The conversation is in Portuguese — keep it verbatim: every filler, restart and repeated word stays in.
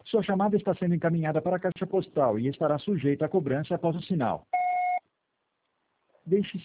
Sua chamada está sendo encaminhada para a caixa postal e estará sujeita a cobrança após o sinal. Deixe